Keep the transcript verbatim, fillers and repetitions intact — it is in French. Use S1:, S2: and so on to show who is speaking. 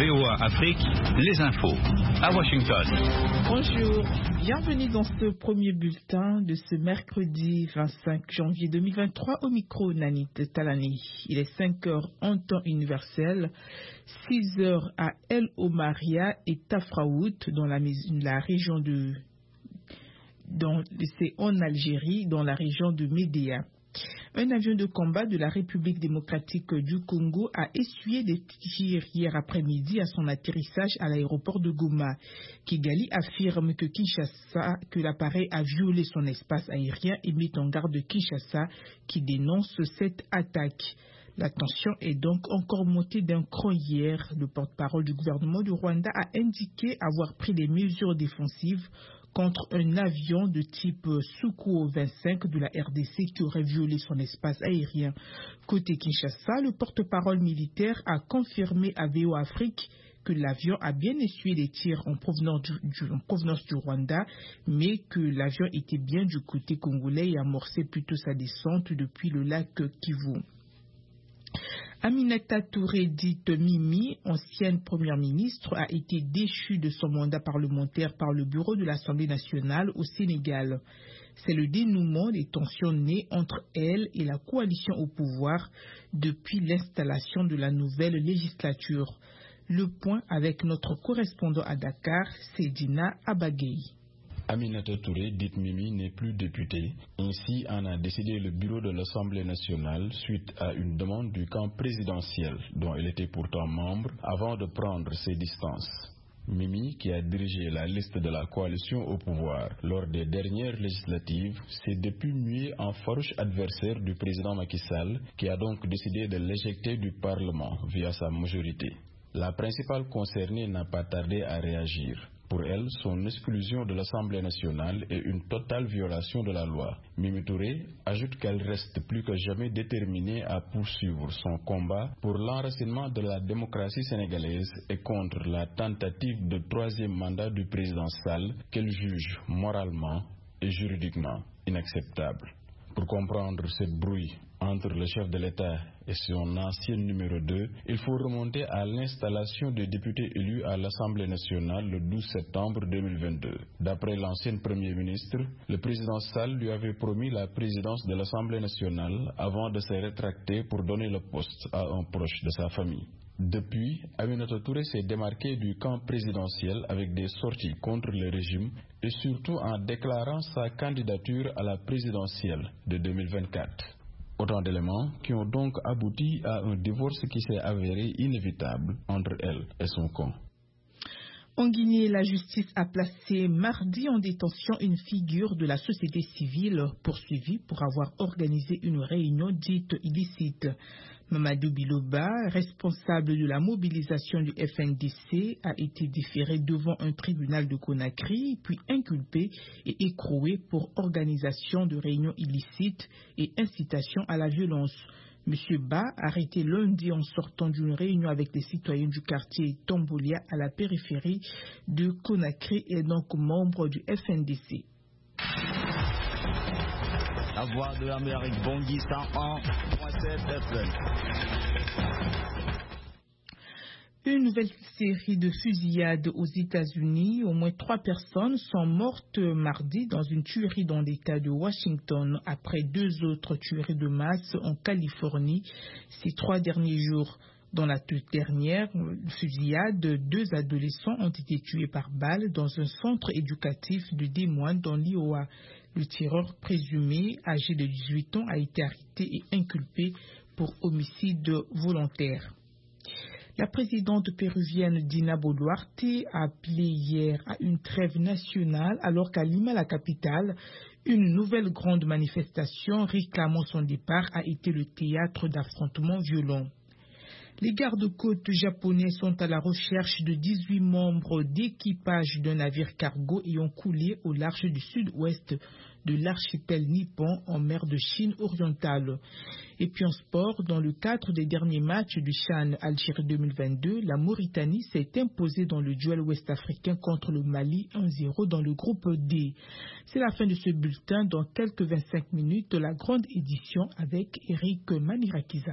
S1: V O A Afrique, les infos à Washington.
S2: Bonjour, bienvenue dans ce premier bulletin de ce mercredi vingt-cinq janvier deux mille vingt-trois au micro Nanit Talani. Il est cinq heures en temps universel, six heures à El Omaria et Tafraout dans la, la région de dans, c'est en Algérie, dans la région de Médéa. Un avion de combat de la République démocratique du Congo a essuyé des tirs hier après-midi à son atterrissage à l'aéroport de Goma. Kigali affirme que Kinshasa, que l'appareil a violé son espace aérien et met en garde Kinshasa qui dénonce cette attaque. La tension est donc encore montée d'un cran hier. Le porte-parole du gouvernement du Rwanda a indiqué avoir pris des mesures défensives contre un avion de type Sukhoi vingt-cinq de la R D C qui aurait violé son espace aérien. Côté Kinshasa, le porte-parole militaire a confirmé à V O A Afrique que l'avion a bien essuyé des tirs en provenance du, du, en provenance du Rwanda, mais que l'avion était bien du côté congolais et amorçait plutôt sa descente depuis le lac Kivu. Aminata Touré, dite Mimi, ancienne première ministre, a été déchue de son mandat parlementaire par le bureau de l'Assemblée nationale au Sénégal. C'est le dénouement des tensions nées entre elle et la coalition au pouvoir depuis l'installation de la nouvelle législature. Le point avec notre correspondant à Dakar, Sedina Abagay.
S3: Aminata Touré, dite Mimi, n'est plus députée. Ainsi en a décidé le bureau de l'Assemblée nationale suite à une demande du camp présidentiel dont elle était pourtant membre avant de prendre ses distances. Mimi, qui a dirigé la liste de la coalition au pouvoir lors des dernières législatives, s'est depuis muée en farouche adversaire du président Macky Sall, qui a donc décidé de l'éjecter du Parlement via sa majorité. La principale concernée n'a pas tardé à réagir. Pour elle, son exclusion de l'Assemblée nationale est une totale violation de la loi. Mimi Touré ajoute qu'elle reste plus que jamais déterminée à poursuivre son combat pour l'enracinement de la démocratie sénégalaise et contre la tentative de troisième mandat du président Sall qu'elle juge moralement et juridiquement inacceptable. Pour comprendre cette brouille entre le chef de l'État et son ancien numéro deux, il faut remonter à l'installation des députés élus à l'Assemblée nationale le douze septembre deux mille vingt-deux. D'après l'ancien Premier ministre, le président Sall lui avait promis la présidence de l'Assemblée nationale avant de se rétracter pour donner le poste à un proche de sa famille. Depuis, Aminata Touré s'est démarquée du camp présidentiel avec des sorties contre le régime et surtout en déclarant sa candidature à la présidentielle de deux mille vingt-quatre. Autant d'éléments qui ont donc abouti à un divorce qui s'est avéré inévitable entre elle et son camp.
S2: En Guinée, la justice a placé mardi en détention une figure de la société civile poursuivie pour avoir organisé une réunion dite illicite. Mamadou Biloba, responsable de la mobilisation du F N D C, a été déféré devant un tribunal de Conakry, puis inculpé et écroué pour organisation de réunions illicites et incitation à la violence. Monsieur Ba, arrêté lundi en sortant d'une réunion avec des citoyens du quartier Tombolia à la périphérie de Conakry, est donc membre du F N D C.
S4: La voix de l'Amérique, Bongi cent un virgule sept F M.
S2: Une nouvelle série de fusillades aux États-Unis. Au moins trois personnes sont mortes mardi dans une tuerie dans l'État de Washington, après deux autres tueries de masse en Californie ces trois derniers jours. Dans la toute dernière fusillade, deux adolescents ont été tués par balle dans un centre éducatif de Des Moines dans l'Iowa. Le tireur présumé, âgé de dix-huit ans, a été arrêté et inculpé pour homicide volontaire. La présidente péruvienne Dina Boluarte a appelé hier à une trêve nationale alors qu'à Lima, la capitale, une nouvelle grande manifestation réclamant son départ a été le théâtre d'affrontements violents. Les gardes-côtes japonais sont à la recherche de dix-huit membres d'équipage d'un navire cargo ayant coulé au large du sud-ouest de l'archipel nippon en mer de Chine orientale. Et puis en sport, dans le cadre des derniers matchs du CHAN Algérie deux mille vingt-deux, la Mauritanie s'est imposée dans le duel ouest-africain contre le Mali un zéro dans le groupe D. C'est la fin de ce bulletin. Dans quelques vingt-cinq minutes, la grande édition avec Eric Manirakiza.